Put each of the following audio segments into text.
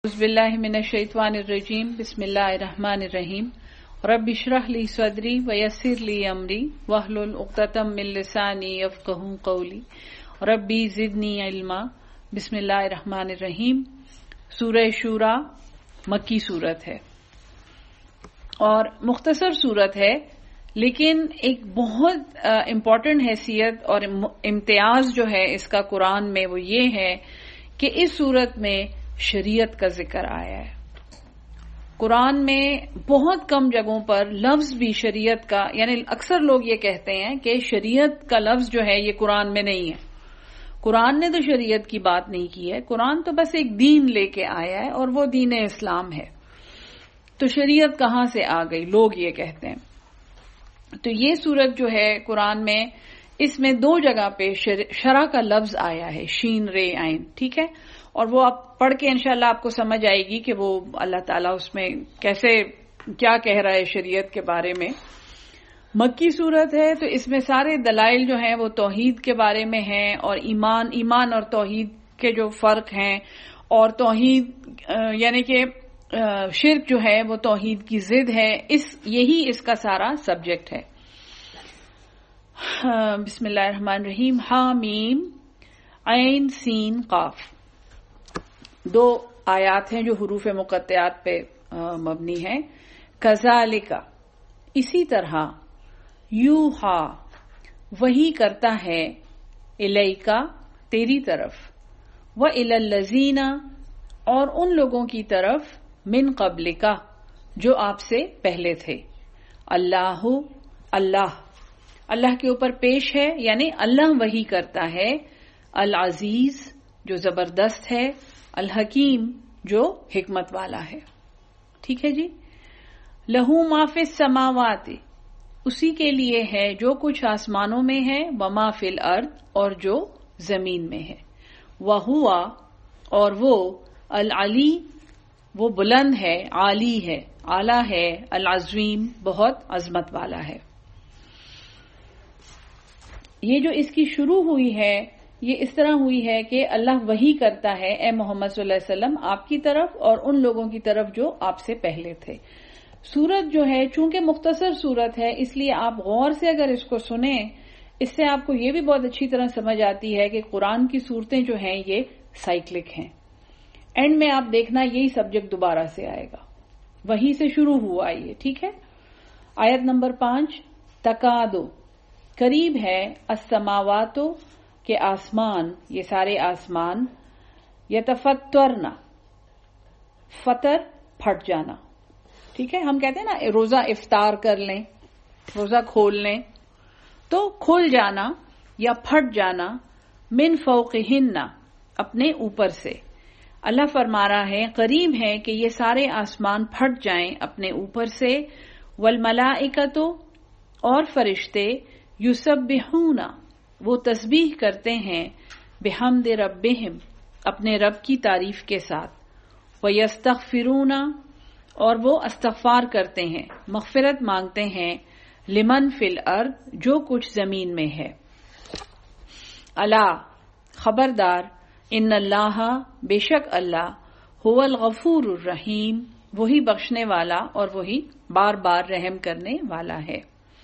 أعوذ بالله من الشيطان الرجيم بسم الله الرحمن الرحيم رب اشرح لي صدري ويسر لي أمري واحلل عقدة من لساني يفقهوا قولي ربي زدني علما بسم الله الرحمن الرحيم سورہ شورا مکی صورت ہے اور مختصر صورت ہے، لیکن ایک بہت امپورٹنٹ حیثیت اور امتیاز جو ہے اس کا قرآن میں وہ یہ ہے کہ اس صورت میں شریعت کا ذکر آیا ہے۔ قرآن میں بہت کم جگہوں پر لفظ بھی شریعت کا، یعنی اکثر لوگ یہ کہتے ہیں کہ شریعت کا لفظ جو ہے یہ قرآن میں نہیں ہے۔ قرآن نے تو شریعت کی بات نہیں کی ہے، قرآن تو بس ایک دین لے کے آیا ہے اور وہ دین اسلام ہے، تو شریعت کہاں سے آ گئی، لوگ یہ کہتے ہیں۔ تو یہ صورت جو ہے قرآن میں، اس میں دو جگہ پہ شرع کا لفظ آیا ہے، شین رے عین، ٹھیک ہے، اور وہ آپ پڑھ کے انشاءاللہ آپ کو سمجھ آئے گی کہ وہ اللہ تعالیٰ اس میں کیسے کیا کہہ رہا ہے شریعت کے بارے میں۔ مکی صورت ہے تو اس میں سارے دلائل جو ہیں وہ توحید کے بارے میں ہیں، اور ایمان اور توحید کے جو فرق ہیں، اور توحید یعنی کہ شرک جو ہے وہ توحید کی ضد ہے، یہی اس کا سارا سبجیکٹ ہے۔ بسم اللہ الرحمن الرحیم، حامیم عین سین قاف، دو آیات ہیں جو حروف مقطعات پہ مبنی ہیں۔ کذالک، اسی طرح، یوحا، وحی کرتا ہے، الیکا، تیری طرف، وإلی الذین، اور ان لوگوں کی طرف، من قبلکا، جو آپ سے پہلے تھے۔ اللہ، اللہ کے اوپر پیش ہے، یعنی اللہ وحی کرتا ہے، العزیز، جو زبردست ہے، الحکیم، جو حکمت والا ہے، ٹھیک ہے جی۔ لہو ما فی السماوات، اسی کے لیے ہے جو کچھ آسمانوں میں ہے، وما فی الارض، اور جو زمین میں ہے، وہوا، اور وہ، العلی، وہ بلند ہے، عالی ہے، اعلیٰ ہے، العظیم، بہت عظمت والا ہے۔ یہ جو اس کی شروع ہوئی ہے یہ اس طرح ہوئی ہے کہ اللہ وحی کرتا ہے اے محمد صلی اللہ علیہ وسلم آپ کی طرف اور ان لوگوں کی طرف جو آپ سے پہلے تھے۔ سورت جو ہے چونکہ مختصر سورت ہے، اس لیے آپ غور سے اگر اس کو سنیں، اس سے آپ کو یہ بھی بہت اچھی طرح سمجھ آتی ہے کہ قرآن کی صورتیں جو ہیں یہ سائیکلک ہیں۔ اینڈ میں آپ دیکھنا یہی سبجیکٹ دوبارہ سے آئے گا، وہی سے شروع ہوا یہ، ٹھیک ہے۔ آیت نمبر 5، تکادو، قریب ہے، السماواتو، کہ آسمان، یہ سارے آسمان، یتفطرنا، فطر، پھٹ جانا، ٹھیک ہے۔ ہم کہتے ہیں نا روزہ افطار کر لیں، روزہ کھول لیں، تو کھل جانا یا پھٹ جانا، من فوقہن، اپنے اوپر سے۔ اللہ فرما رہا ہے قریب ہے کہ یہ سارے آسمان پھٹ جائیں اپنے اوپر سے، والملائکۃ، اور فرشتے، یسبحون، وہ تسبیح کرتے ہیں، بحمد ربہم، اپنے رب کی تعریف کے ساتھ، ویستغفرون، اور وہ استغفار کرتے ہیں، مغفرت مانگتے ہیں، لمن فی الارض، جو کچھ زمین میں ہے۔ الا، خبردار، ان اللہ، بے شک اللہ، هو الغفور الرحیم، وہی بخشنے والا اور وہی بار بار رحم کرنے والا ہے۔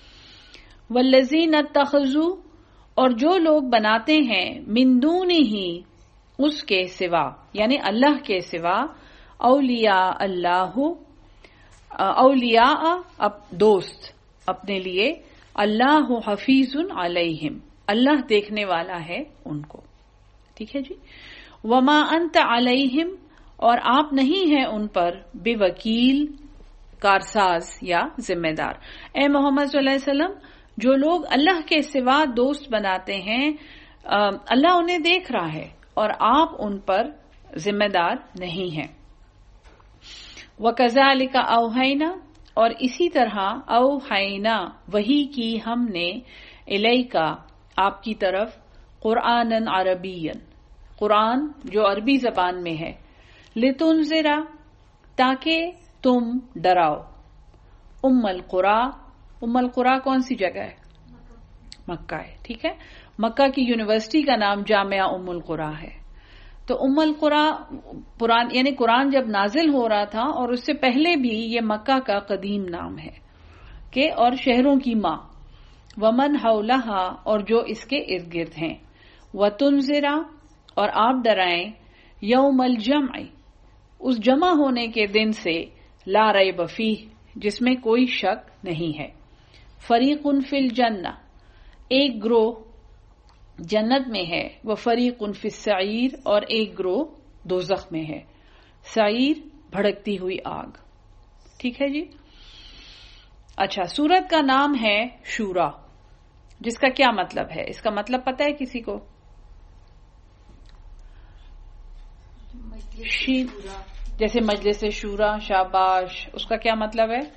والذین اتخذوا، اور جو لوگ بناتے ہیں، من دونہ، اس کے سوا، یعنی اللہ کے سوا، اولیاء اللہ، اولیاء، دوست اپنے لیے، اللہ حفیظ علیہم، اللہ دیکھنے والا ہے ان کو، ٹھیک ہے جی۔ وما انت علیہم، اور آپ نہیں ہیں ان پر، بے وکیل، کارساز یا ذمہ دار۔ اے محمد صلی اللہ علیہ وسلم، جو لوگ اللہ کے سوا دوست بناتے ہیں، اللہ انہیں دیکھ رہا ہے اور آپ ان پر ذمہ دار نہیں ہیں۔ وَكَذَلِكَ أَوْحَيْنَا، اور اسی طرح، اوحینا، وحی کی ہم نے، الیکا، آپ کی طرف، قرآنً عربیًا، قرآن جو عربی زبان میں ہے، لِتُنذِرَ، تاکہ تم ڈراؤ، القریٰ، القریٰ کون سی جگہ ہے؟ مکہ ہے، ٹھیک ہے۔ مکہ کی یونیورسٹی کا نام جامعہ القریٰ ہے۔ تو ام القرى یعنی قرآن جب نازل ہو رہا تھا اور اس سے پہلے بھی یہ مکہ کا قدیم نام ہے کہ اور شہروں کی ماں، ومن حولہا اور جو اس کے ارد گرد ہیں، وتنذرا اور آپ ڈرائیں یوم الجمع اس جمع ہونے کے دن سے، لا ریب فیہ جس میں کوئی شک نہیں ہے، فریق فی الجنہ ایک گروہ جنت میں ہے، وفریق فی السعیر اور ایک گروہ دوزخ میں ہے، سعیر بھڑکتی ہوئی آگ۔ ٹھیک ہے جی۔ اچھا، سورت کا نام ہے شورا، جس کا کیا مطلب ہے؟ اس کا مطلب پتہ ہے کسی کو؟ جیسے مجلس شورا، شاباش، اس کا کیا مطلب ہے؟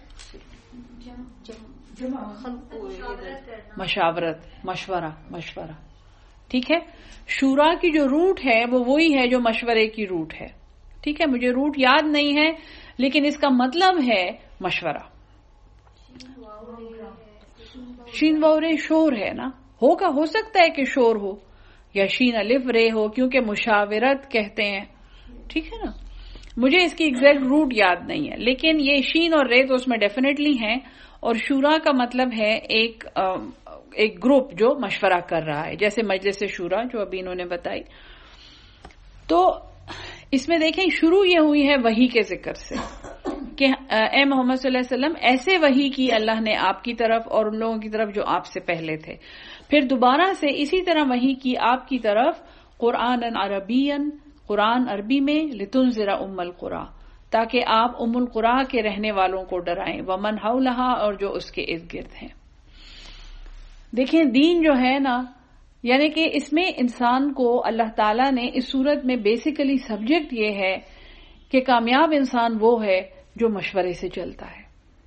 مشاورت، مشورہ۔ ٹھیک ہے، شورا کی جو روٹ ہے وہ وہی ہے جو مشورے کی روٹ ہے۔ ٹھیک ہے، مجھے روٹ یاد نہیں ہے لیکن اس کا مطلب ہے مشورہ۔ شین وورے شور ہے نا، ہو سکتا ہے کہ شور ہو، یا شین الف رے ہو، کیونکہ مشاورت کہتے ہیں۔ ٹھیک ہے نا، مجھے اس کی ایگزیکٹ روٹ یاد نہیں ہے، لیکن یہ شین اور رے تو اس میں ڈیفینیٹلی ہیں۔ اور شورا کا مطلب ہے ایک گروپ جو مشورہ کر رہا ہے، جیسے مجلس شورا جو ابھی انہوں نے بتائی۔ تو اس میں دیکھیں شروع یہ ہوئی ہے وحی کے ذکر سے کہ اے محمد صلی اللہ علیہ وسلم ایسے وحی کی اللہ نے آپ کی طرف اور ان لوگوں کی طرف جو آپ سے پہلے تھے، پھر دوبارہ سے اسی طرح وحی کی آپ کی طرف قرآن عربین، قرآن عربی میں، لتنذر ام القری تاکہ آپ ام القری کے رہنے والوں کو ڈرائیں، ومن حولہا اور جو اس کے ارد گرد ہیں۔ دیکھیں دین جو ہے نا، یعنی کہ اس میں انسان کو اللہ تعالیٰ نے اس صورت میں بیسیکلی سبجیکٹ یہ ہے کہ کامیاب انسان وہ ہے جو مشورے سے چلتا ہے۔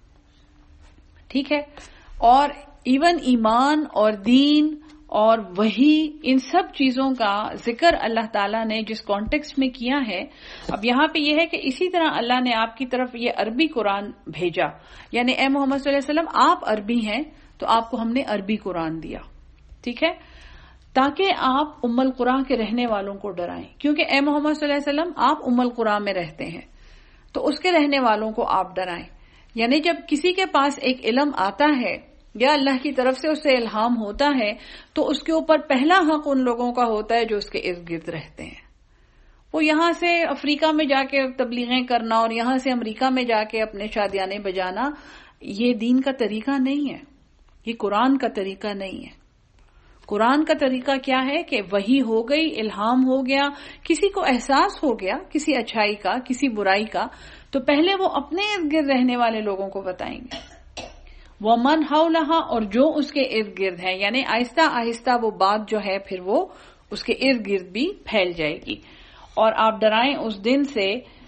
ٹھیک ہے، اور ایون ایمان اور دین اور وحی، ان سب چیزوں کا ذکر اللہ تعالیٰ نے جس کانٹیکسٹ میں کیا ہے، اب یہاں پہ یہ ہے کہ اسی طرح اللہ نے آپ کی طرف یہ عربی قرآن بھیجا، یعنی اے محمد صلی اللہ علیہ وسلم آپ عربی ہیں تو آپ کو ہم نے عربی قرآن دیا۔ ٹھیک ہے، تاکہ آپ ام القری کے رہنے والوں کو ڈرائیں، کیونکہ اے محمد صلی اللہ علیہ وسلم آپ ام القری میں رہتے ہیں تو اس کے رہنے والوں کو آپ ڈرائیں۔ یعنی جب کسی کے پاس ایک علم آتا ہے یا اللہ کی طرف سے اسے الہام ہوتا ہے تو اس کے اوپر پہلا حق ان لوگوں کا ہوتا ہے جو اس کے ارد گرد رہتے ہیں۔ وہ یہاں سے افریقہ میں جا کے تبلیغیں کرنا اور یہاں سے امریکہ میں جا کے اپنے شادیانے بجانا، یہ دین کا طریقہ نہیں ہے، یہ قرآن کا طریقہ نہیں ہے۔ قرآن کا طریقہ کیا ہے کہ وحی ہو گئی، الہام ہو گیا، کسی کو احساس ہو گیا کسی اچھائی کا، کسی برائی کا، تو پہلے وہ اپنے ارد گرد رہنے والے لوگوں کو بتائیں گے، ومن حولہا اور جو اس کے ارد گرد ہیں، یعنی آہستہ آہستہ وہ بات جو ہے پھر وہ اس کے ارد گرد بھی پھیل جائے گی۔ اور آپ ڈرائیں اس دن سے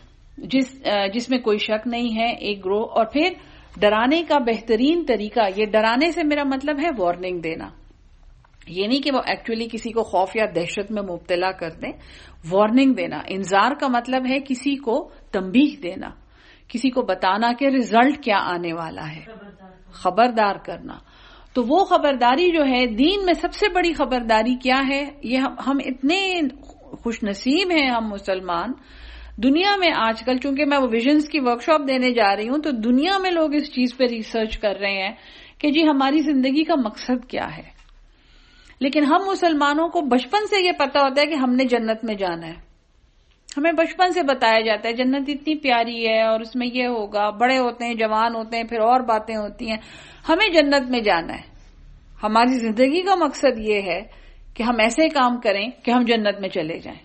جس میں کوئی شک نہیں ہے، ایک گروہ۔ اور پھر ڈرانے کا بہترین طریقہ، یہ ڈرانے سے میرا مطلب ہے وارننگ دینا، یہ نہیں کہ وہ ایکچولی کسی کو خوف یا دہشت میں مبتلا کر دیں۔ وارننگ دینا، انذار کا مطلب ہے کسی کو تنبیہ دینا، کسی کو بتانا کہ ریزلٹ کیا آنے والا ہے، خبردار کرنا۔ تو وہ خبرداری جو ہے دین میں سب سے بڑی خبرداری کیا ہے؟ یہ ہم اتنے خوش نصیب ہیں ہم مسلمان، دنیا میں آج کل، چونکہ میں وہ ویژنز کی ورکشاپ دینے جا رہی ہوں تو دنیا میں لوگ اس چیز پہ ریسرچ کر رہے ہیں کہ جی ہماری زندگی کا مقصد کیا ہے۔ لیکن ہم مسلمانوں کو بچپن سے یہ پتا ہوتا ہے کہ ہم نے جنت میں جانا ہے، ہمیں بچپن سے بتایا جاتا ہے جنت اتنی پیاری ہے اور اس میں یہ ہوگا، بڑے ہوتے ہیں جوان ہوتے ہیں پھر اور باتیں ہوتی ہیں، ہمیں جنت میں جانا ہے۔ ہماری زندگی کا مقصد یہ ہے کہ ہم ایسے کام کریں کہ ہم جنت میں چلے جائیں۔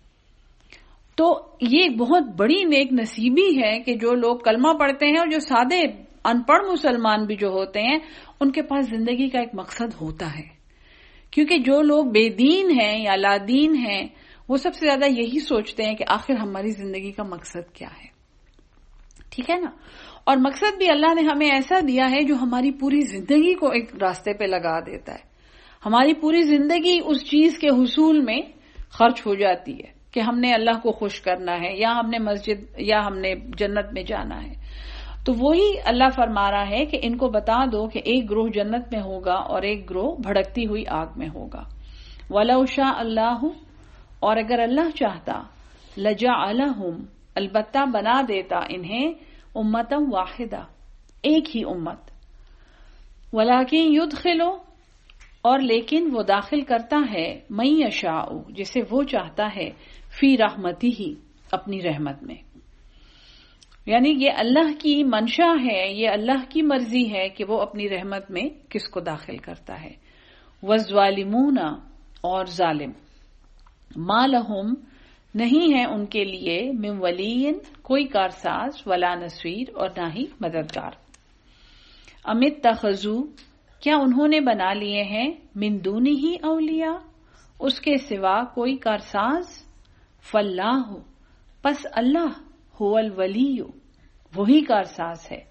تو یہ بہت بڑی نیک نصیبی ہے کہ جو لوگ کلمہ پڑھتے ہیں اور جو سادے ان پڑھ مسلمان بھی جو ہوتے ہیں ان کے پاس زندگی کا ایک مقصد ہوتا ہے، کیونکہ جو لوگ بے دین ہیں یا لا دین ہیں وہ سب سے زیادہ یہی سوچتے ہیں کہ آخر ہماری زندگی کا مقصد کیا ہے۔ ٹھیک ہے نا، اور مقصد بھی اللہ نے ہمیں ایسا دیا ہے جو ہماری پوری زندگی کو ایک راستے پہ لگا دیتا ہے، ہماری پوری زندگی اس چیز کے حصول میں خرچ ہو جاتی ہے کہ ہم نے اللہ کو خوش کرنا ہے یا ہم نے مسجد یا ہم نے جنت میں جانا ہے۔ تو وہی اللہ فرما رہا ہے کہ ان کو بتا دو کہ ایک گروہ جنت میں ہوگا اور ایک گروہ بھڑکتی ہوئی آگ میں ہوگا۔ وَلَوْ شَاءَ اللَّهُ اور اگر اللہ چاہتا لجعلہم البتہ بنا دیتا انہیں امتم واحدہ ایک ہی امت، ولیکن یدخلو اور لیکن وہ داخل کرتا ہے من یشاء جسے وہ چاہتا ہے فی رحمتہ اپنی رحمت میں، یعنی یہ اللہ کی منشا ہے، یہ اللہ کی مرضی ہے کہ وہ اپنی رحمت میں کس کو داخل کرتا ہے۔ والظالمون اور ظالم، ما لہم نہیں ہے ان کے لیے من ولی کوئی کارساز ولا نصیر اور نہ ہی مددگار۔ ام اتخذوا کیا انہوں نے بنا لیے ہیں من دونہ اولیاء اس کے سوا کوئی کارساز، فاللہ پس اللہ هو الولی وہی کارساز ہے،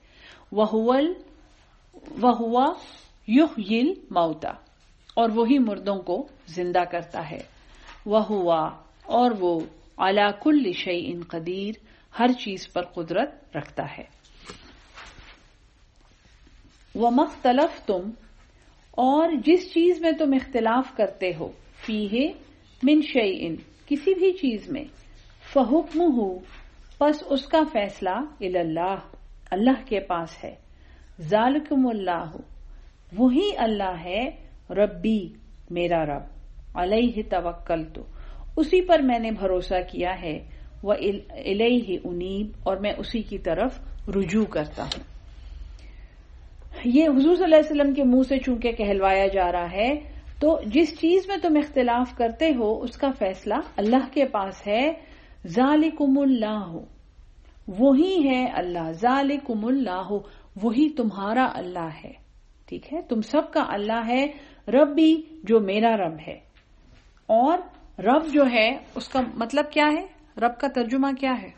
وہو یحیی الموتى اور وہی مردوں کو زندہ کرتا ہے، وہو اور وہ علی کل شیء قدیر ہر چیز پر قدرت رکھتا ہے۔ وما اختلفتم اور جس چیز میں تم اختلاف کرتے ہو، فیہ من شیء کسی بھی چیز میں، فحکمہ پس اس کا فیصلہ الی اللہ اللہ کے پاس ہے، ذالکم اللہ وہی اللہ ہے، ربی میرا رب، علیہ توکلت اسی پر میں نے بھروسہ کیا ہے، وإلیہ انیب اور میں اسی کی طرف رجوع کرتا ہوں۔ یہ حضور صلی اللہ علیہ وسلم کے منہ سے چونکہ کہلوایا جا رہا ہے، تو جس چیز میں تم اختلاف کرتے ہو اس کا فیصلہ اللہ کے پاس ہے، ذالکم اللہ وہی ہے اللہ، ذالکم اللہ وہی تمہارا اللہ ہے، ٹھیک ہے، تم سب کا اللہ ہے، ربی جو میرا رب ہے۔ اور رب جو ہے اس کا مطلب کیا ہے؟ رب کا ترجمہ کیا ہے؟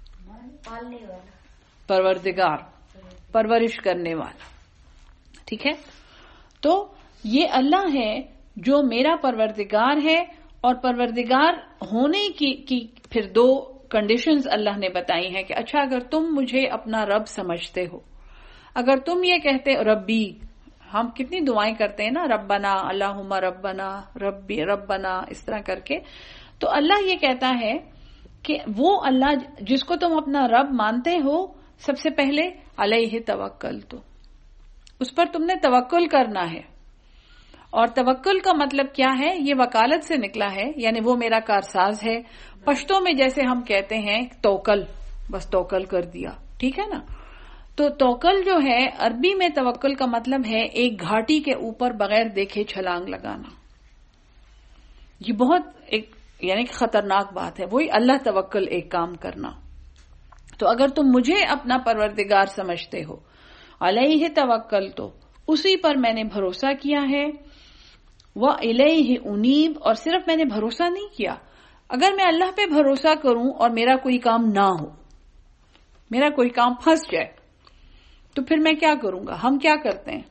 پروردگار، پرورش کرنے والا، ٹھیک ہے۔ تو یہ اللہ ہے جو میرا پروردگار ہے، اور پروردگار ہونے کی پھر دو کنڈیشنز اللہ نے بتائی ہیں کہ اچھا اگر تم مجھے اپنا رب سمجھتے ہو، اگر تم یہ کہتے ربی، ہم کتنی دعائیں کرتے ہیں نا، ربنا اللہم ربنا ربی ربنا اس طرح کر کے، تو اللہ یہ کہتا ہے کہ وہ اللہ جس کو تم اپنا رب مانتے ہو، سب سے پہلے علیہ توکلت اس پر تم نے توکل کرنا ہے۔ اور توکل کا مطلب کیا ہے؟ یہ وکالت سے نکلا ہے، یعنی وہ میرا کارساز ہے۔ پشتوں میں جیسے ہم کہتے ہیں توکل، بس توکل کر دیا، ٹھیک ہے نا۔ تو توکل جو ہے عربی میں توکل کا مطلب ہے ایک گھاٹی کے اوپر بغیر دیکھے چھلانگ لگانا۔ یہ بہت ایک یعنی کہ خطرناک بات ہے، وہی اللہ توکل ایک کام کرنا۔ تو اگر تم مجھے اپنا پروردگار سمجھتے ہو، علیہ توکل تو اسی پر میں نے بھروسہ کیا ہے، وإلیہ انیب اور صرف میں نے بھروسہ نہیں کیا، اگر میں اللہ پہ بھروسہ کروں اور میرا کوئی کام نہ ہو، میرا کوئی کام پھنس جائے، تو پھر میں کیا کروں گا؟ ہم کیا کرتے ہیں؟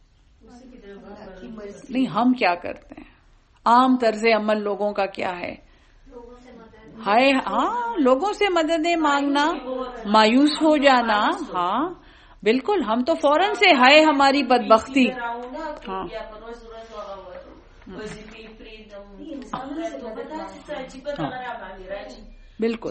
نہیں، ہم کیا کرتے ہیں؟ عام طرز عمل لوگوں کا کیا ہے؟ ہائے ہاں، لوگوں سے مددیں مانگنا، مایوس ہو جانا، ہاں بالکل، ہم تو فوراً سے ہائے ہماری بدبختی، ہاں بالکل،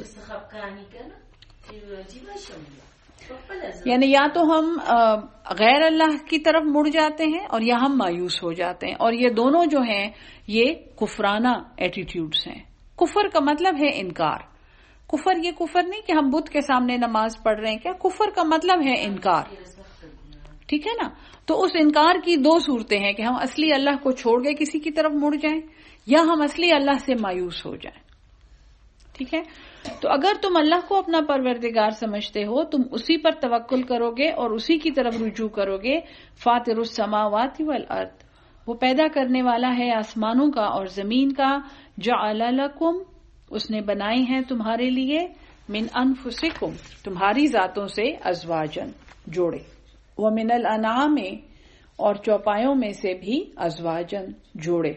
یعنی یا تو ہم غیر اللہ کی طرف مڑ جاتے ہیں اور یا ہم مایوس ہو جاتے ہیں، اور یہ دونوں جو ہیں یہ کفرانہ ایٹیٹیوڈز ہیں۔ کفر کا مطلب ہے انکار۔ کفر یہ کفر نہیں کہ ہم بت کے سامنے نماز پڑھ رہے ہیں، کیا کفر کا مطلب ہے انکار، ٹھیک ہے نا۔ تو اس انکار کی دو صورتیں ہیں کہ ہم اصلی اللہ کو چھوڑ کے کسی کی طرف مڑ جائیں، یا ہم اصلی اللہ سے مایوس ہو جائیں، ٹھیک ہے۔ تو اگر تم اللہ کو اپنا پروردگار سمجھتے ہو، تم اسی پر توکل کرو گے اور اسی کی طرف رجوع کرو گے۔ فاطر السماوات والارض وہ پیدا کرنے والا ہے آسمانوں کا اور زمین کا، جعل لکم اس نے بنائی ہیں تمہارے لیے، من انفسکم تمہاری ذاتوں سے، ازواجن جوڑے، ومن الانعام اور چوپایوں میں سے بھی ازواجن جوڑے،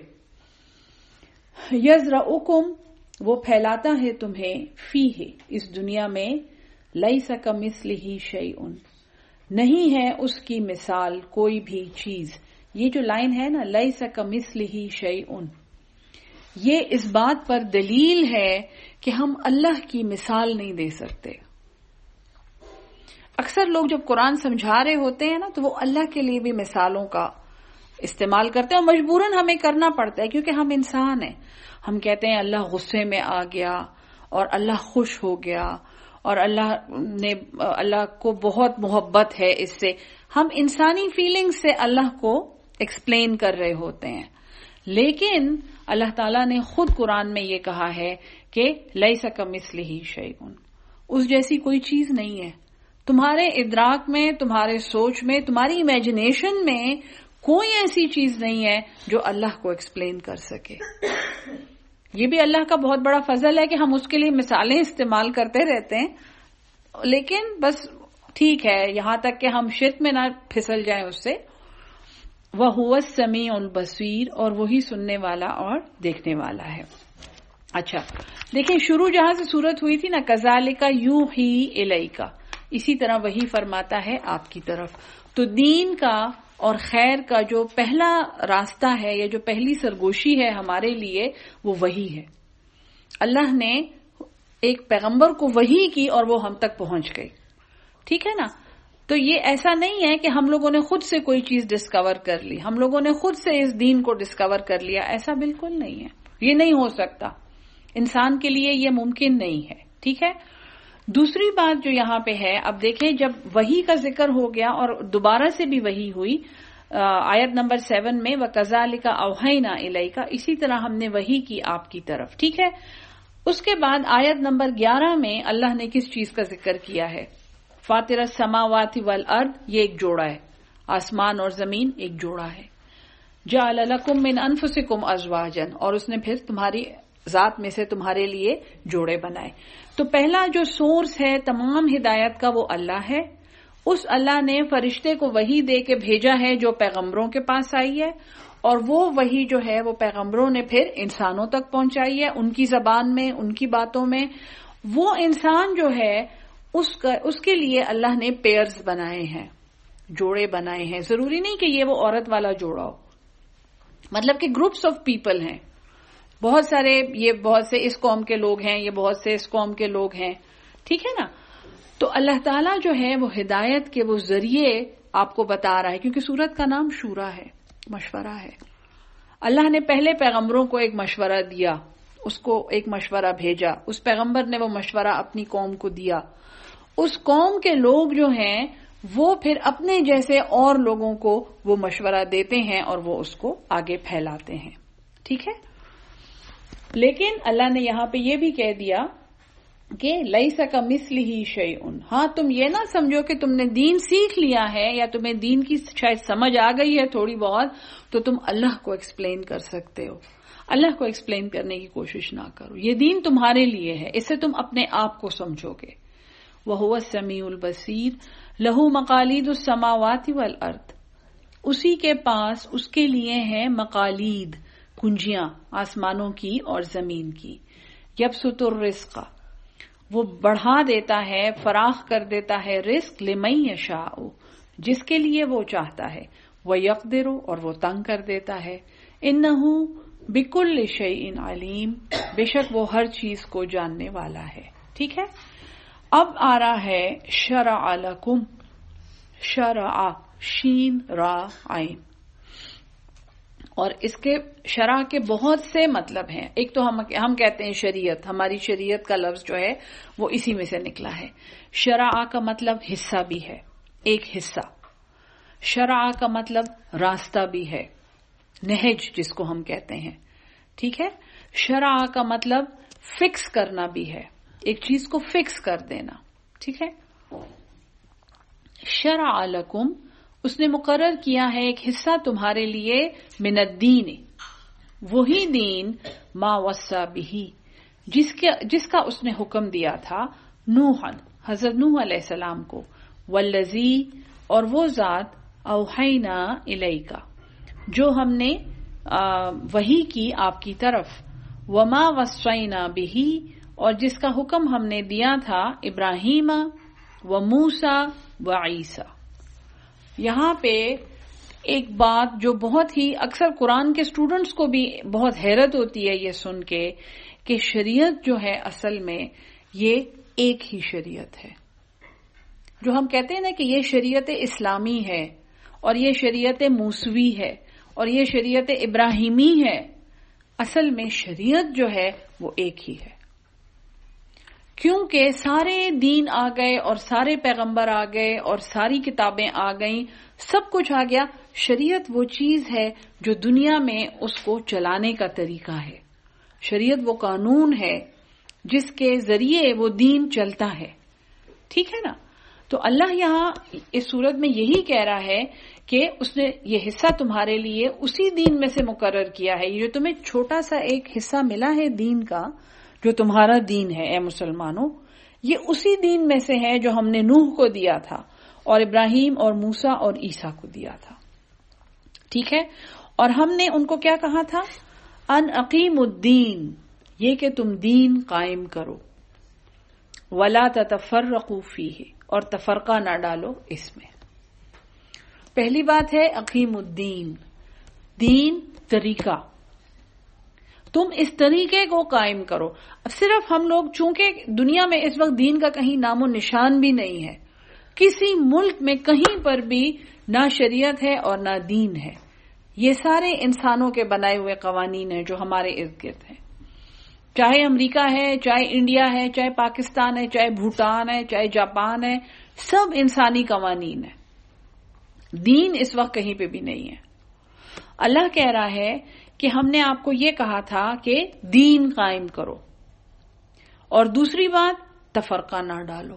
یزرعکم وہ پھیلاتا ہے تمہیں، فیہ اس دنیا میں، لیس کمثلہ شیء نہیں ہے اس کی مثال کوئی بھی چیز۔ یہ جو لائن ہے نا، لیس کمثلہ شیء، یہ اس بات پر دلیل ہے کہ ہم اللہ کی مثال نہیں دے سکتے. اکثر لوگ جب قرآن سمجھا رہے ہوتے ہیں نا تو وہ اللہ کے لیے بھی مثالوں کا استعمال کرتے ہیں، اور مجبوراً ہمیں کرنا پڑتا ہے کیونکہ ہم انسان ہیں. ہم کہتے ہیں اللہ غصے میں آ گیا اور اللہ خوش ہو گیا اور اللہ کو بہت محبت ہے اس سے. ہم انسانی فیلنگ سے اللہ کو ایکسپلین کر رہے ہوتے ہیں، لیکن اللہ تعالیٰ نے خود قرآن میں یہ کہا ہے کہ لیس کمثلہ شیء، اس جیسی کوئی چیز نہیں ہے. تمہارے ادراک میں، تمہارے سوچ میں، تمہاری امیجنیشن میں کوئی ایسی چیز نہیں ہے جو اللہ کو ایکسپلین کر سکے. یہ بھی اللہ کا بہت بڑا فضل ہے کہ ہم اس کے لیے مثالیں استعمال کرتے رہتے ہیں، لیکن بس ٹھیک ہے یہاں تک کہ ہم شرک میں نہ پھسل جائیں اس سے. وَهُوَ السَّمِيعُ الْبَصِيرُ، اور وہی سننے والا اور دیکھنے والا ہے. اچھا دیکھیں، شروع جہاں سے صورت ہوئی تھی نا، كَذَلِكَ يُوحِي إِلَيْكَ، اسی طرح وہی فرماتا ہے آپ کی طرف. تو دین کا اور خیر کا جو پہلا راستہ ہے یا جو پہلی سرگوشی ہے ہمارے لیے، وہ وہی ہے. اللہ نے ایک پیغمبر کو وحی کی اور وہ ہم تک پہنچ گئی. ٹھیک ہے نا؟ تو یہ ایسا نہیں ہے کہ ہم لوگوں نے خود سے کوئی چیز ڈسکور کر لی، ہم لوگوں نے خود سے اس دین کو ڈسکور کر لیا. ایسا بالکل نہیں ہے، یہ نہیں ہو سکتا، انسان کے لیے یہ ممکن نہیں ہے. ٹھیک ہے. دوسری بات جو یہاں پہ ہے، اب دیکھیں جب وحی کا ذکر ہو گیا اور دوبارہ سے بھی وحی ہوئی آیت نمبر 7 میں، وَكَذَلِكَ أَوْحَيْنَا إِلَيْكَ، اسی طرح ہم نے وحی کی آپ کی طرف. ٹھیک ہے. اس کے بعد آیت نمبر 11 میں اللہ نے کس چیز کا ذکر کیا ہے؟ فاطر السماوات والارض، یہ ایک جوڑا ہے، آسمان اور زمین ایک جوڑا ہے. جعل لکم من انفسکم ازواجا، اور اس نے پھر تمہاری ذات میں سے تمہارے لیے جوڑے بنائے. تو پہلا جو سورس ہے تمام ہدایت کا وہ اللہ ہے. اس اللہ نے فرشتے کو وحی دے کے بھیجا ہے جو پیغمبروں کے پاس آئی ہے، اور وہ وحی جو ہے وہ پیغمبروں نے پھر انسانوں تک پہنچائی ہے، ان کی زبان میں، ان کی باتوں میں. وہ انسان جو ہے اس کے لیے اللہ نے پیئرز بنائے ہیں، جوڑے بنائے ہیں. ضروری نہیں کہ یہ وہ عورت والا جوڑا ہو، مطلب کہ گروپس آف پیپل ہیں، بہت سارے، یہ بہت سے اس قوم کے لوگ ہیں، یہ بہت سے اس قوم کے لوگ ہیں. ٹھیک ہے نا؟ تو اللہ تعالیٰ جو ہے وہ ہدایت کے وہ ذریعے آپ کو بتا رہا ہے، کیونکہ سورت کا نام شورا ہے، مشورہ ہے. اللہ نے پہلے پیغمبروں کو ایک مشورہ دیا، اس کو ایک مشورہ بھیجا، اس پیغمبر نے وہ مشورہ اپنی قوم کو دیا. اس قوم کے لوگ جو ہیں وہ پھر اپنے جیسے اور لوگوں کو وہ مشورہ دیتے ہیں اور وہ اس کو آگے پھیلاتے ہیں. ٹھیک ہے. لیکن اللہ نے یہاں پہ یہ بھی کہہ دیا کہ لیس کمثلہ شیء. ہاں تم یہ نہ سمجھو کہ تم نے دین سیکھ لیا ہے یا تمہیں دین کی شاید سمجھ آ گئی ہے تھوڑی بہت تو تم اللہ کو ایکسپلین کر سکتے ہو. اللہ کو ایکسپلین کرنے کی کوشش نہ کرو، یہ دین تمہارے لیے ہے، اس سے تم اپنے آپ کو سمجھو گے. وَهُوَ السَّمِيعُ الْبَصِيرُ لَهُ مَقَالِيدُ السَّمَاوَاتِ وَالْأَرْضِ، اسی کے پاس اس کے لیے ہیں مقالید، کنجیاں آسمانوں کی اور زمین کی. یبسط الرزق، وہ بڑھا دیتا ہے، فراخ کر دیتا ہے رزق، لمن یشاء، جس کے لیے وہ چاہتا ہے، وَيَقْدِرُ، اور وہ تنگ کر دیتا ہے. إِنَّهُ بِكُلِّ شَيْءٍ عَلِيمٌ، بے شک وہ ہر چیز کو جاننے والا ہے. ٹھیک ہے. اب آ رہا ہے شرع لکم، شرع شین را عین، اور اس کے شرع کے بہت سے مطلب ہیں. ایک تو ہم کہتے ہیں شریعت، ہماری شریعت کا لفظ جو ہے وہ اسی میں سے نکلا ہے. شرع کا مطلب حصہ بھی ہے، ایک حصہ. شرع کا مطلب راستہ بھی ہے، نہج جس کو ہم کہتے ہیں. ٹھیک ہے. شرع کا مطلب فکس کرنا بھی ہے، ایک چیز کو فکس کر دینا. ٹھیک ہے. شرع لکم، اس نے مقرر کیا ہے ایک حصہ تمہارے لیے، من الدین، وہی دین، ما وصى به، جس کا اس نے حکم دیا تھا نوحا، حضرت نوح علیہ السلام کو، والذی، اور وہ ذات، اوحینا الیک، جو ہم نے وحی کی آپ کی طرف، وما وصینا به، اور جس کا حکم ہم نے دیا تھا ابراہیم و موسیٰ و عیسیٰ. یہاں پہ ایک بات جو بہت ہی اکثر قرآن کے اسٹوڈنٹس کو بھی بہت حیرت ہوتی ہے یہ سن کے کہ شریعت جو ہے اصل میں یہ ایک ہی شریعت ہے. جو ہم کہتے ہیں نا کہ یہ شریعت اسلامی ہے اور یہ شریعت موسوی ہے اور یہ شریعت ابراہیمی ہے، اصل میں شریعت جو ہے وہ ایک ہی ہے. کیونکہ سارے دین آ گئے اور سارے پیغمبر آ گئے اور ساری کتابیں آ گئیں، سب کچھ آ گیا. شریعت وہ چیز ہے جو دنیا میں اس کو چلانے کا طریقہ ہے. شریعت وہ قانون ہے جس کے ذریعے وہ دین چلتا ہے. ٹھیک ہے نا؟ تو اللہ یہاں اس صورت میں یہی کہہ رہا ہے کہ اس نے یہ حصہ تمہارے لیے اسی دین میں سے مقرر کیا ہے. یہ جو تمہیں چھوٹا سا ایک حصہ ملا ہے دین کا، جو تمہارا دین ہے اے مسلمانوں، یہ اسی دین میں سے ہے جو ہم نے نوح کو دیا تھا اور ابراہیم اور موسیٰ اور عیسیٰ کو دیا تھا. ٹھیک ہے؟ اور ہم نے ان کو کیا کہا تھا؟ ان اقیم الدین، یہ کہ تم دین قائم کرو، ولا تتفرقوا فیہ، اور تفرقہ نہ ڈالو اس میں. پہلی بات ہے اقیم الدین، دین طریقہ، تم اس طریقے کو قائم کرو. اب صرف ہم لوگ چونکہ دنیا میں اس وقت دین کا کہیں نام و نشان بھی نہیں ہے، کسی ملک میں کہیں پر بھی نہ شریعت ہے اور نہ دین ہے. یہ سارے انسانوں کے بنائے ہوئے قوانین ہیں جو ہمارے ارد گرد ہیں، چاہے امریکہ ہے، چاہے انڈیا ہے، چاہے پاکستان ہے، چاہے بھوٹان ہے، چاہے جاپان ہے، سب انسانی قوانین ہیں. دین اس وقت کہیں پہ بھی نہیں ہے. اللہ کہہ رہا ہے کہ ہم نے آپ کو یہ کہا تھا کہ دین قائم کرو، اور دوسری بات تفرقہ نہ ڈالو.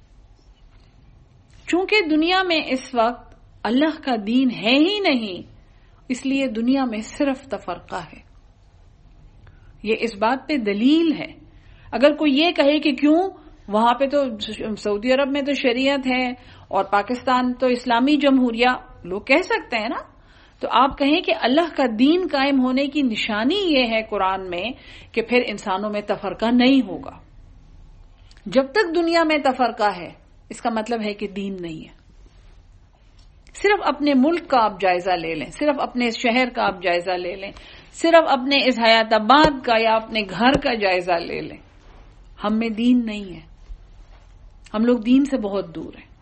چونکہ دنیا میں اس وقت اللہ کا دین ہے ہی نہیں، اس لیے دنیا میں صرف تفرقہ ہے. یہ اس بات پہ دلیل ہے. اگر کوئی یہ کہے کہ کیوں، وہاں پہ تو سعودی عرب میں تو شریعت ہے اور پاکستان تو اسلامی جمہوریہ، لوگ کہہ سکتے ہیں نا. تو آپ کہیں کہ اللہ کا دین قائم ہونے کی نشانی یہ ہے قرآن میں کہ پھر انسانوں میں تفرقہ نہیں ہوگا. جب تک دنیا میں تفرقہ ہے اس کا مطلب ہے کہ دین نہیں ہے. صرف اپنے ملک کا آپ جائزہ لے لیں، صرف اپنے اس شہر کا آپ جائزہ لے لیں، صرف اپنے اس حیات آباد کا یا اپنے گھر کا جائزہ لے لیں، ہم میں دین نہیں ہے. ہم لوگ دین سے بہت دور ہیں.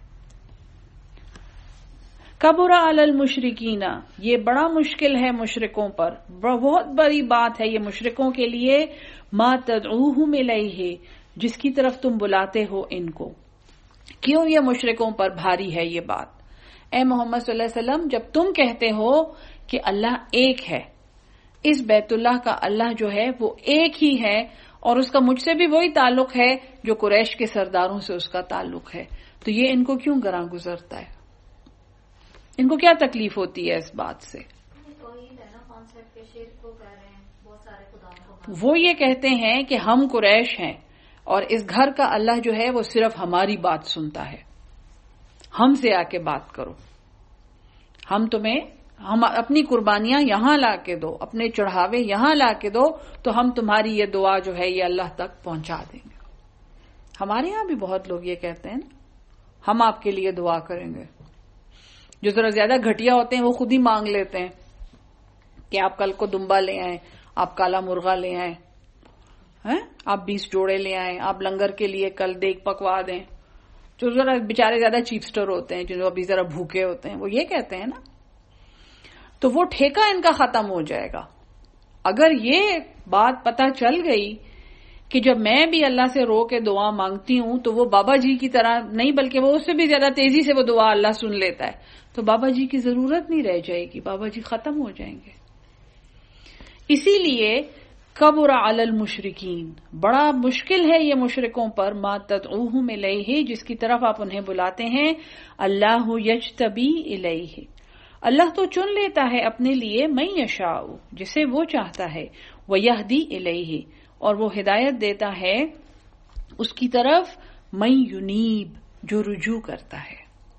کبر علی المشرکین، یہ بڑا مشکل ہے مشرکوں پر، بہت بڑی بات ہے یہ مشرکوں کے لیے. ما تدعوہم الیہ، جس کی طرف تم بلاتے ہو ان کو. کیوں یہ مشرکوں پر بھاری ہے یہ بات؟ اے محمد صلی اللہ علیہ وسلم، جب تم کہتے ہو کہ اللہ ایک ہے، اس بیت اللہ کا اللہ جو ہے وہ ایک ہی ہے اور اس کا مجھ سے بھی وہی تعلق ہے جو قریش کے سرداروں سے اس کا تعلق ہے، تو یہ ان کو کیوں گراں گزرتا ہے؟ ان کو کیا تکلیف ہوتی ہے اس بات سے؟ وہ یہ کہتے ہیں کہ ہم قریش ہیں اور اس گھر کا اللہ جو ہے وہ صرف ہماری بات سنتا ہے، ہم سے آ کے بات کرو، ہم اپنی قربانیاں یہاں لا کے دو، اپنے چڑھاوے یہاں لا کے دو، تو ہم تمہاری یہ دعا جو ہے یہ اللہ تک پہنچا دیں گے. ہمارے یہاں بھی بہت لوگ یہ کہتے ہیں نا، ہم آپ کے لیے دعا کریں گے. جو ذرا زیادہ گھٹیا ہوتے ہیں وہ خود ہی مانگ لیتے ہیں کہ آپ کل کو دمبا لے آئیں، آپ کالا مرغا لے آئیں، آپ 20 جوڑے لے آئیں، آپ لنگر کے لیے کل دیگ پکوا دیں. جو ذرا بیچارے زیادہ چیپسٹر ہوتے ہیں، جو ابھی ذرا بھوکے ہوتے ہیں، وہ یہ کہتے ہیں نا. تو وہ ٹھیکہ ان کا ختم ہو جائے گا. اگر یہ بات پتہ چل گئی کہ جب میں بھی اللہ سے رو کے دعا مانگتی ہوں تو وہ بابا جی کی طرح نہیں بلکہ وہ اس سے بھی زیادہ تیزی سے وہ دعا اللہ سن لیتا ہے، تو بابا جی کی ضرورت نہیں رہ جائے گی، بابا جی ختم ہو جائیں گے. اسی لیے کبر علی المشرکین، بڑا مشکل ہے یہ مشرکوں پر، ما تدعوہم الیہ، جس کی طرف آپ انہیں بلاتے ہیں. اللہ یجتبی الیہ، اللہ تو چن لیتا ہے اپنے لیے، من یشاء، جسے وہ چاہتا ہے، ویہدی الیہ، اور وہ ہدایت دیتا ہے اس کی طرف، من ینیب، جو رجوع کرتا ہے.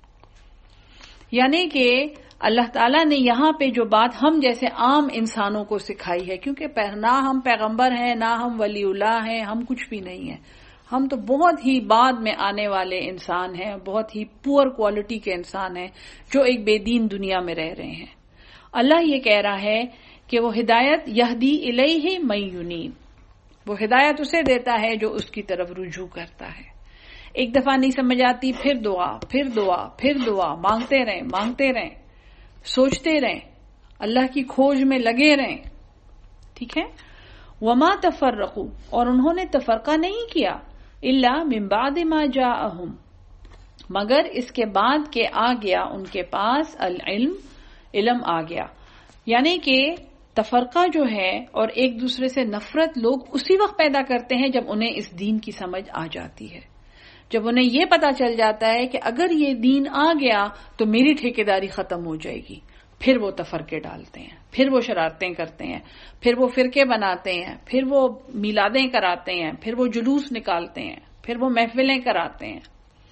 یعنی کہ اللہ تعالیٰ نے یہاں پہ جو بات ہم جیسے عام انسانوں کو سکھائی ہے، کیونکہ نہ ہم پیغمبر ہیں، نہ ہم ولی اللہ ہیں، ہم کچھ بھی نہیں ہیں، ہم تو بہت ہی بعد میں آنے والے انسان ہیں، بہت ہی پور کوالٹی کے انسان ہیں جو ایک بے دین دنیا میں رہ رہے ہیں۔ اللہ یہ کہہ رہا ہے کہ وہ ہدایت یہدی الیہ من ینیب، وہ ہدایت اسے دیتا ہے جو اس کی طرف رجوع کرتا ہے۔ ایک دفعہ نہیں سمجھ آتی، پھر دعا، پھر دعا، پھر دعا، مانگتے رہیں، سوچتے رہیں، اللہ کی کھوج میں لگے رہیں، ٹھیک ہے۔ وما تفرقوا، اور انہوں نے تفرقہ نہیں کیا، الا من بعد ما جاءہم، مگر اس کے بعد کہ آ گیا ان کے پاس علم آ گیا۔ یعنی کہ تفرقہ جو ہے اور ایک دوسرے سے نفرت لوگ اسی وقت پیدا کرتے ہیں جب انہیں اس دین کی سمجھ آ جاتی ہے، جب انہیں یہ پتا چل جاتا ہے کہ اگر یہ دین آ گیا تو میری ٹھیکیداری ختم ہو جائے گی، پھر وہ تفرقے ڈالتے ہیں، پھر وہ شرارتیں کرتے ہیں، پھر وہ فرقے بناتے ہیں، پھر وہ میلادیں کراتے ہیں، پھر وہ جلوس نکالتے ہیں، پھر وہ محفلیں کراتے ہیں۔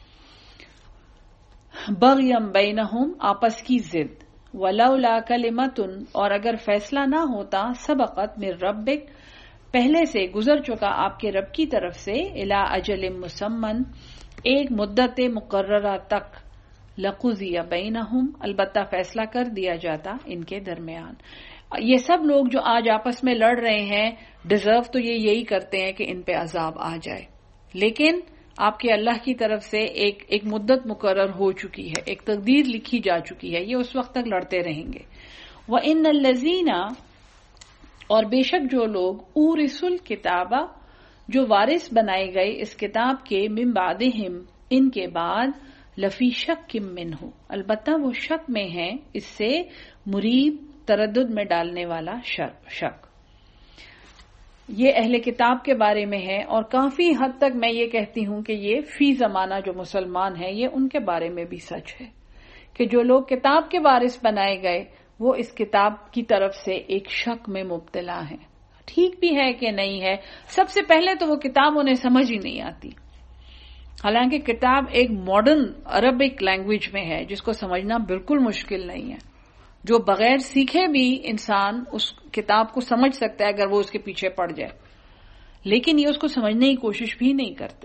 بغیم بینہم، آپس کی ضد، ولولا کلمۃ، اور اگر فیصلہ نہ ہوتا، سبقت من ربک، پہلے سے گزر چکا آپ کے رب کی طرف سے، الی اجل مسمى، ایک مدت مقررہ تک، لقضی بینہم، البتہ فیصلہ کر دیا جاتا ان کے درمیان۔ یہ سب لوگ جو آج آپس میں لڑ رہے ہیں ڈیزرو تو یہی کرتے ہیں کہ ان پہ عذاب آ جائے، لیکن آپ کے اللہ کی طرف سے ایک مدت مقرر ہو چکی ہے، ایک تقدیر لکھی جا چکی ہے، یہ اس وقت تک لڑتے رہیں گے۔ وَإِنَّ الَّذِينَ، اور بے شک جو لوگ، اورثوا الکتاب، جو وارث بنائے گئے اس کتاب کے، من بعدہم، ان کے بعد، لفی شک منہ، البتہ وہ شک میں ہیں اس سے، مریب، تردد میں ڈالنے والا شک۔ یہ اہل کتاب کے بارے میں ہے، اور کافی حد تک میں یہ کہتی ہوں کہ یہ فی زمانہ جو مسلمان ہیں یہ ان کے بارے میں بھی سچ ہے کہ جو لوگ کتاب کے وارث بنائے گئے وہ اس کتاب کی طرف سے ایک شک میں مبتلا ہیں۔ ٹھیک بھی ہے کہ نہیں ہے، سب سے پہلے تو وہ کتاب انہیں سمجھ ہی نہیں آتی، حالانکہ کتاب ایک ماڈرن عربک لینگویج میں ہے جس کو سمجھنا بالکل مشکل نہیں ہے، جو بغیر سیکھے بھی انسان اس کتاب کو سمجھ سکتا ہے اگر وہ اس کے پیچھے پڑ جائے، لیکن یہ اس کو سمجھنے کی کوشش بھی نہیں کرتے۔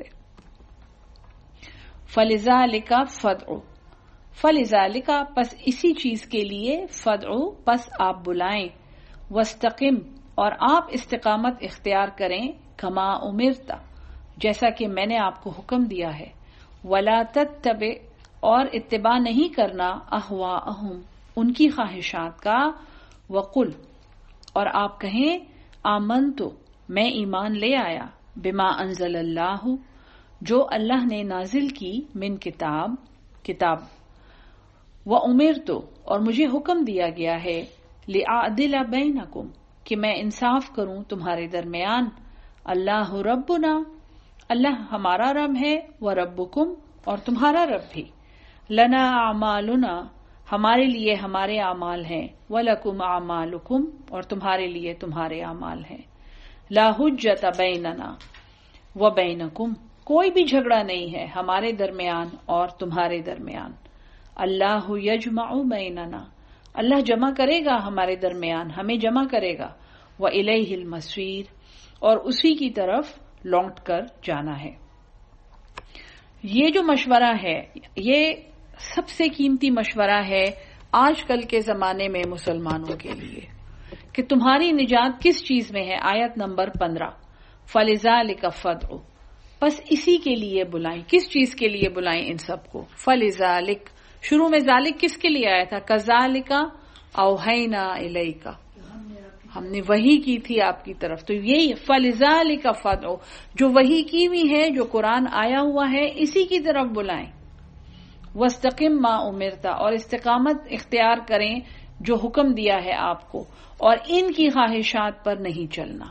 فَلِذَٰلِكَ فَادْعُ، فَلِذَٰلِكَ، پس اسی چیز کے لیے، فَادْعُ، پس آپ بلائیں، وَاسْتَقِمْ، اور آپ استقامت اختیار کریں، کما امرت، جیسا کہ میں نے آپ کو حکم دیا ہے، وَلَا تَتَّبِعْ، اور اتباع نہیں کرنا، اہواءہم، ان کی خواہشات کا، وَقُلْ، اور آپ کہیں، آمنتُ، میں ایمان لے آیا، بما انزل اللہ، جو اللہ نے نازل کی، من کتاب، وَأُمِرْتُ، اور مجھے حکم دیا گیا ہے، لِأَعْدِلَ بَيْنَكُمْ، کہ میں انصاف کروں تمہارے درمیان، اللہ ربنا، اللہ ہمارا رب ہے، وَرَبُّكُمْ، اور تمہارا رب بھی، لنا اعمالنا، ہمارے لیے ہمارے اعمال ہیں، وَلَكُمْ اعمالکم، اور تمہارے لیے تمہارے اعمال ہیں، لا حجت بیننا وبینکم، کوئی بھی جھگڑا نہیں ہے ہمارے درمیان اور تمہارے درمیان، اللہ یجمع بیننا، اللہ جمع کرے گا ہمارے درمیان، ہمیں جمع کرے گا، وَإِلَيْهِ الْمَصِيرُ، اور اسی کی طرف لوٹ کر جانا ہے۔ یہ جو مشورہ ہے یہ سب سے قیمتی مشورہ ہے آج کل کے زمانے میں مسلمانوں کے لیے، کہ تمہاری نجات کس چیز میں ہے۔ آیت نمبر 15، فَلِذَٰلِكَ فَادْعُ، بس اسی کے لیے بلائیں، کس چیز کے لیے بلائیں ان سب کو، فَلِذَٰلِكَ، شروع میں ذالک کس کے لیے آیا تھا، کَذَٰلِكَ أَوْحَيْنَا إِلَيْكَ، ہم نے وحی کی تھی آپ کی طرف، تو یہی فَلِذَٰلِكَ فَادْعُ، جو وحی کی ہوئی ہے، جو قرآن آیا ہوا ہے، اسی کی طرف بلائیں، وَاسْتَقِمْ مَا أُمِرْتَ، اور استقامت اختیار کریں جو حکم دیا ہے آپ کو، اور ان کی خواہشات پر نہیں چلنا،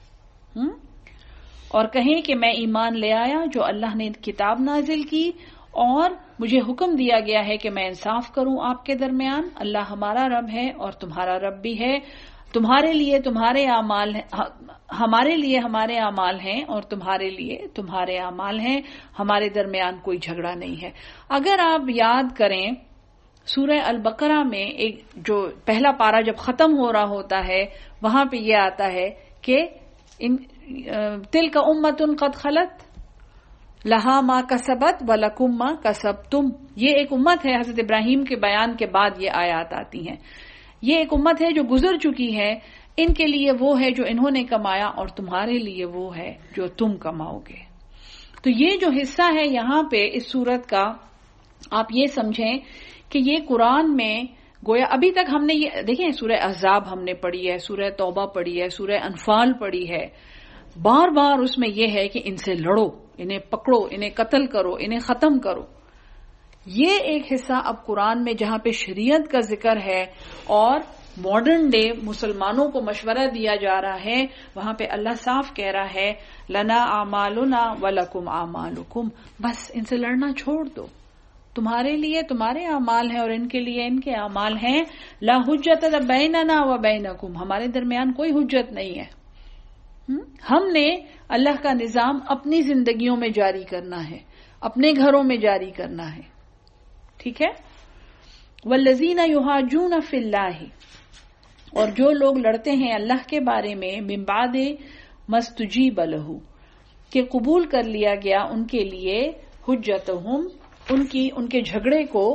اور کہیں کہ میں ایمان لے آیا جو اللہ نے کتاب نازل کی، اور مجھے حکم دیا گیا ہے کہ میں انصاف کروں آپ کے درمیان، اللہ ہمارا رب ہے اور تمہارا رب بھی ہے، تمہارے لیے تمہارے اعمال ہیں، ہمارے لیے ہمارے اعمال ہیں اور تمہارے لیے تمہارے اعمال ہیں، ہمارے درمیان کوئی جھگڑا نہیں ہے۔ اگر آپ یاد کریں سورہ البقرہ میں ایک جو پہلا پارہ جب ختم ہو رہا ہوتا ہے وہاں پہ یہ آتا ہے کہ تلک امۃ قد خلت، لہا ما کسبت ولکم ما کسبتم. یہ ایک امت ہے، حضرت ابراہیم کے بیان کے بعد یہ آیات آتی ہیں. یہ ایک امت ہے جو گزر چکی ہے، ان کے لیے وہ ہے جو انہوں نے کمایا اور تمہارے لیے وہ ہے جو تم کماؤ گے. تو یہ جو حصہ ہے یہاں پہ اس سورت کا، آپ یہ سمجھیں کہ یہ قرآن میں گویا ابھی تک ہم نے یہ دیکھیں، سورہ احزاب ہم نے پڑھی ہے، سورہ توبہ پڑھی ہے، سورہ انفال پڑھی ہے. بار بار اس میں یہ ہے کہ ان سے لڑو، انہیں پکڑو، انہیں قتل کرو، انہیں ختم کرو. یہ ایک حصہ اب قرآن میں جہاں پہ شریعت کا ذکر ہے اور ماڈرن ڈے مسلمانوں کو مشورہ دیا جا رہا ہے، وہاں پہ اللہ صاف کہہ رہا ہے لنا اعمالنا ولکم اعمالکم. بس ان سے لڑنا چھوڑ دو، تمہارے لیے تمہارے اعمال ہیں اور ان کے لیے ان کے اعمال ہیں. لا حجت بیننا و بینکم، ہمارے درمیان کوئی حجت نہیں ہے. ہم نے اللہ کا نظام اپنی زندگیوں میں جاری کرنا ہے، اپنے گھروں میں جاری کرنا ہے. ٹھیک ہے. والذین یحاجون فی اللہ، اور جو لوگ لڑتے ہیں اللہ کے بارے میں، من بعد مستجیب لہ، کہ قبول کر لیا گیا ان کے لیے، حجتہم، ان کے جھگڑے کو،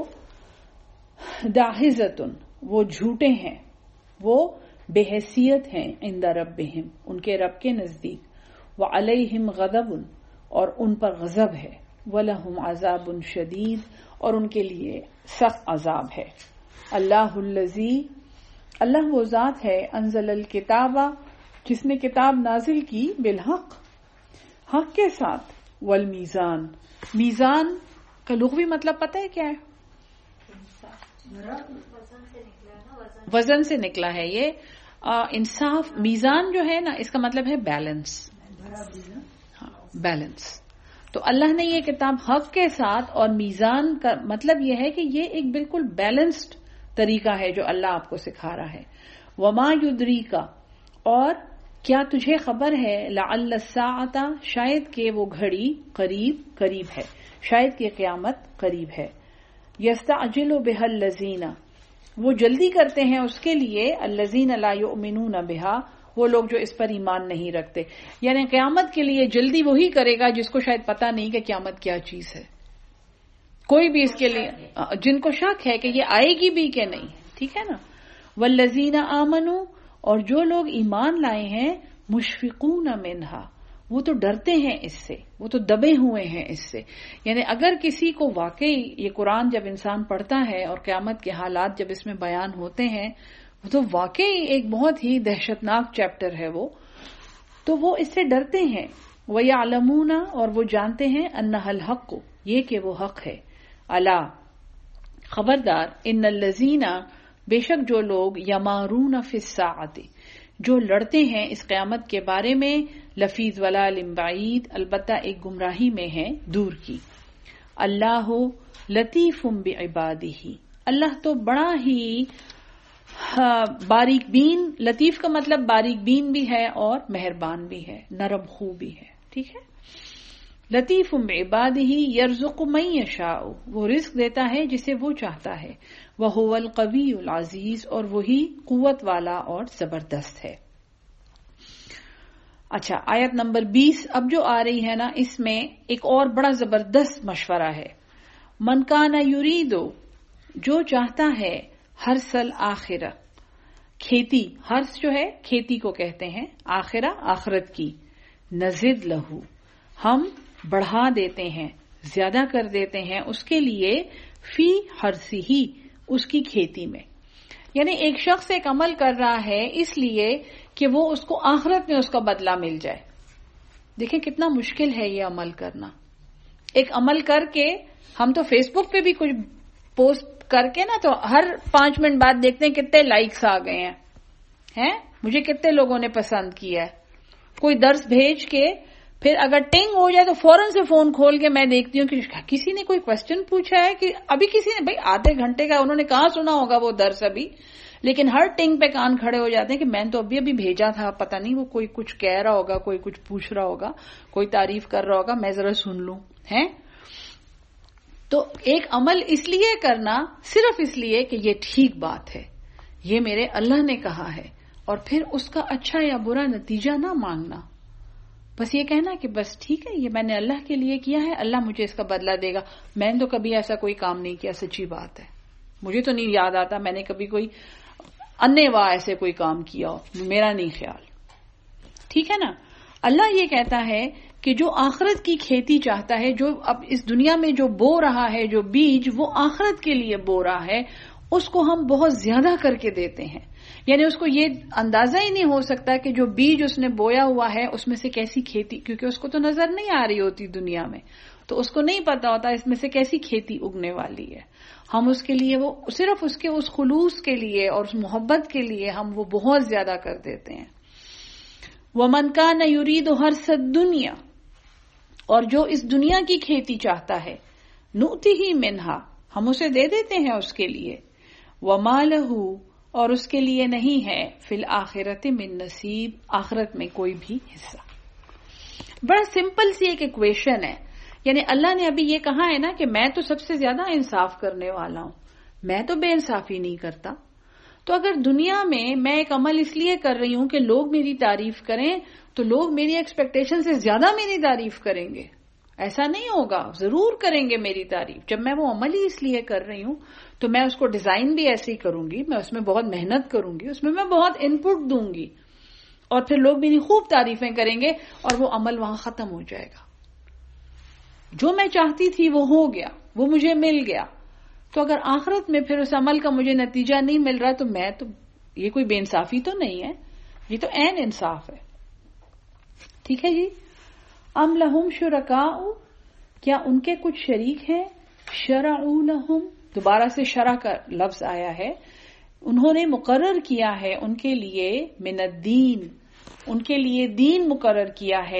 داحضۃ، وہ جھوٹے ہیں، وہ بے حیثیت ہیں، عند ربہم، ان کے رب کے نزدیک. وعلیہم غضب، اور ان پر غضب ہے. ولہم عذاب شدید، اور ان کے لیے سخت عذاب ہے. اللہ الذی، اللہ وہ ذات ہے، انزل الکتاب، جس نے کتاب نازل کی، بالحق، حق کے ساتھ. والمیزان، میزان کا لغوی مطلب پتہ ہے کیا ہے؟ وزن سے نکلا ہے یہ. انصاف، میزان جو ہے نا، اس کا مطلب ہے بیلنس. بیلنس. تو اللہ نے یہ کتاب حق کے ساتھ، اور میزان کا مطلب یہ ہے کہ یہ ایک بالکل بیلنسڈ طریقہ ہے جو اللہ آپ کو سکھا رہا ہے. وما یدریک، اور کیا تجھے خبر ہے، لعل الساعۃ، شاید کہ وہ گھڑی قریب ہے، شاید کہ قیامت قریب ہے. یستعجل بها الذین، وہ جلدی کرتے ہیں اس کے لیے، الذین لا یؤمنون بها، وہ لوگ جو اس پر ایمان نہیں رکھتے. یعنی قیامت کے لیے جلدی وہی کرے گا جس کو شاید پتہ نہیں کہ قیامت کیا چیز ہے. کوئی بھی اس کے لیے، جن کو شک ہے کہ یہ آئے گی بھی کہ نہیں. ٹھیک ہے نا. والذین آمنوا، اور جو لوگ ایمان لائے ہیں، مشفقون منہا، وہ تو ڈرتے ہیں اس سے، وہ تو دبے ہوئے ہیں اس سے. یعنی اگر کسی کو واقعی یہ قرآن جب انسان پڑھتا ہے اور قیامت کے حالات جب اس میں بیان ہوتے ہیں، وہ تو واقعی ایک بہت ہی دہشتناک چیپٹر ہے وہ، تو وہ اس سے ڈرتے ہیں. وَيَعْلَمُونَ، اور وہ جانتے ہیں، أَنَّهَا الْحَقُّ، یہ کہ وہ حق ہے. الا، خبردار، ان الذین، بے شک جو لوگ، یمارون فی الساعۃ، جو لڑتے ہیں اس قیامت کے بارے میں، لفی ضلال بعید، البتہ ایک گمراہی میں ہے دور کی. اللہ لطیف بعبادہ، اللہ تو بڑا ہی باریک بین، لطیف کا مطلب باریک بین بھی ہے اور مہربان بھی ہے، نرم خو بھی ہے. ٹھیک ہے. لطیف بعبادہ یرزق من یشاء، وہ رزق دیتا ہے جسے وہ چاہتا ہے. وہو القوی العزیز، اور وہی قوت والا اور زبردست ہے. اچھا، آیت نمبر 20 اب جو آ رہی ہے نا، اس میں ایک اور بڑا زبردست مشورہ ہے. من کان یرید، جو چاہتا ہے، حرث الآخرہ، کھیتی، حرث جو ہے کھیتی کو کہتے ہیں، آخرہ آخرت کی، نزد لہو، ہم بڑھا دیتے ہیں، زیادہ کر دیتے ہیں اس کے لیے، فی حرثہ، اس کی کھیتی میں. یعنی ایک شخص ایک عمل کر رہا ہے اس لیے کہ وہ اس کو آخرت میں اس کا بدلہ مل جائے. دیکھیں کتنا مشکل ہے یہ عمل کرنا. ایک عمل کر کے، ہم تو فیس بک پہ بھی کچھ پوسٹ کر کے نا، تو ہر 5 منٹ بعد دیکھتے ہیں کتنے لائکس آ گئے ہیں، مجھے کتنے لوگوں نے پسند کیا ہے. کوئی درس بھیج کے پھر اگر ٹنگ ہو جائے تو فوراً سے فون کھول کے میں دیکھتی ہوں کہ کسی نے کوئی کوسچن پوچھا ہے، کہ ابھی کسی نے، بھائی آدھے گھنٹے کا انہوں نے کہاں سنا ہوگا وہ درس ابھی، لیکن ہر ٹنگ پہ کان کھڑے ہو جاتے ہیں کہ میں نے تو ابھی بھیجا تھا، پتہ نہیں وہ کوئی کچھ کہہ رہا ہوگا، کوئی کچھ پوچھ رہا ہوگا، کوئی تعریف کر رہا ہوگا، میں ذرا سن لوں. ہے تو ایک عمل اس لیے کرنا، صرف اس لیے کہ یہ ٹھیک بات ہے، یہ میرے اللہ نے کہا ہے، اور پھر اس کا اچھا یا برا نتیجہ نہ مانگنا. بس یہ کہنا کہ بس ٹھیک ہے، یہ میں نے اللہ کے لیے کیا ہے، اللہ مجھے اس کا بدلہ دے گا. میں نے تو کبھی ایسا کوئی کام نہیں کیا، سچی بات ہے، مجھے تو نہیں یاد آتا میں نے کبھی کوئی انے واہ ایسے کوئی کام کیا ہو، میرا نہیں خیال. ٹھیک ہے نا. اللہ یہ کہتا ہے کہ جو آخرت کی کھیتی چاہتا ہے، جو اب اس دنیا میں جو بو رہا ہے، جو بیج وہ آخرت کے لیے بو رہا ہے، اس کو ہم بہت زیادہ کر کے دیتے ہیں. یعنی اس کو یہ اندازہ ہی نہیں ہو سکتا کہ جو بیج اس نے بویا ہوا ہے اس میں سے کیسی کھیتی، کیونکہ اس کو تو نظر نہیں آ رہی ہوتی دنیا میں، تو اس کو نہیں پتا ہوتا اس میں سے کیسی کھیتی اگنے والی ہے. ہم اس کے لیے وہ صرف اس کے اس خلوص کے لیے اور اس محبت کے لیے ہم وہ بہت زیادہ کر دیتے ہیں. وَمَنْ كَانَ يُرِيدُ حَرْثَ الدُّنْيَا، اور جو اس دنیا کی کھیتی چاہتا ہے، نُؤْتِهِ مِنْهَا، ہم اسے دے دیتے ہیں اس کے لیے. وَمَا لَهُ، اور اس کے لیے نہیں ہے فِي الْآخِرَةِ مِن نصیب، آخرت میں کوئی بھی حصہ. بڑا سمپل سی ایک ایکویشن ہے. یعنی اللہ نے ابھی یہ کہا ہے نا کہ میں تو سب سے زیادہ انصاف کرنے والا ہوں، میں تو بے انصافی نہیں کرتا. تو اگر دنیا میں میں ایک عمل اس لیے کر رہی ہوں کہ لوگ میری تعریف کریں، تو لوگ میری ایکسپیکٹیشن سے زیادہ میری تعریف کریں گے. ایسا نہیں ہوگا، ضرور کریں گے میری تعریف. جب میں وہ عمل ہی اس لیے کر رہی ہوں تو میں اس کو ڈیزائن بھی ایسے ہی کروں گی، میں اس میں بہت محنت کروں گی، اس میں بہت ان پٹ دوں گی، اور پھر لوگ میری خوب تعریفیں کریں گے اور وہ عمل وہاں ختم ہو جائے گا. جو میں چاہتی تھی وہ ہو گیا، وہ مجھے مل گیا. تو اگر آخرت میں پھر اس عمل کا مجھے نتیجہ نہیں مل رہا تو میں تو یہ کوئی بے انصافی تو نہیں ہے، یہ تو عین انصاف ہے. ٹھیک ہے جی. ام لہم شرکاء، کیا ان کے کچھ شریک ہیں، شرعوا لہم، دوبارہ سے شرع کا لفظ آیا ہے، انہوں نے مقرر کیا ہے ان کے لیے، من الدین، ان کے لیے دین مقرر کیا ہے،